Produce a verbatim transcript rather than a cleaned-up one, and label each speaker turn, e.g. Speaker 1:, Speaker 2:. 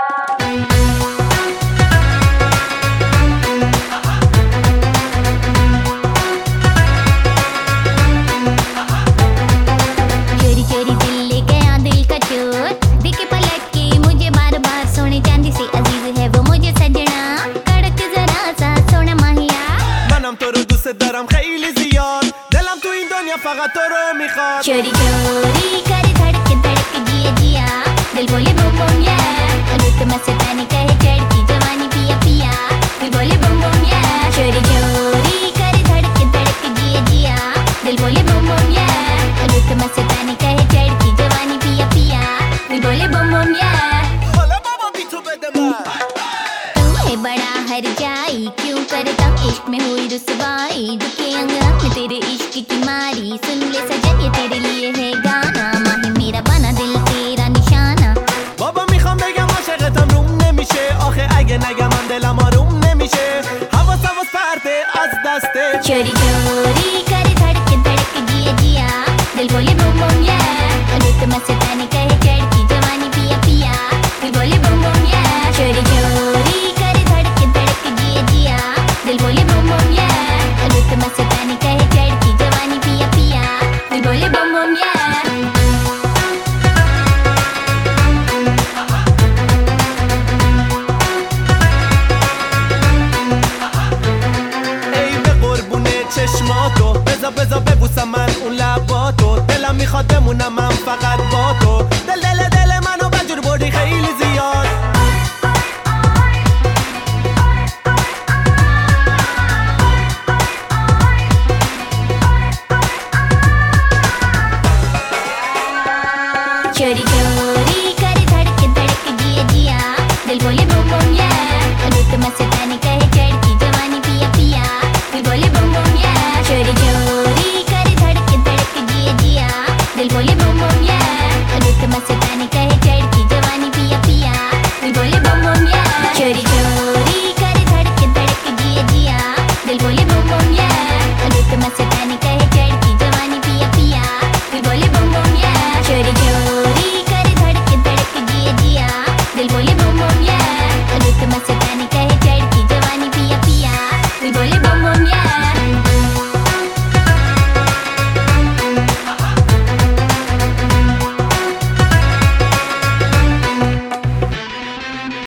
Speaker 1: دارم خیلی زیاد دلم تو این دنیا فقط تو رو میخواد
Speaker 2: چوری چوری کاری دھڑک دھڑک جیا جیا دل بولے بوم بوم یا روت مستانی کہے چڑکی جوانی پیا پیا دل بولے بوم بوم یا چوری چوری کاری دھڑک دھڑک جیا جیا دل بولے بوم بوم یا روت مستانی کہے چڑکی جوانی پیا پیا دل بولے بوم بوم یا
Speaker 1: حالا بابا بی تو بده من
Speaker 2: तू है बड़ा हर जाई क्यों करता इश्क में हुई रुसवाई दुखे अंग अंग तेरे इश्क की मारी सुन ले सजन ये तेरे लिए है गाना माही मेरा बना दिल तेरा निशाना
Speaker 1: بابا میخوام بگم عاشقتم روم نمیشه آخه اگه نگم من دلم آروم نمیشه حواس حواس پرده از دسته
Speaker 2: چوری چوری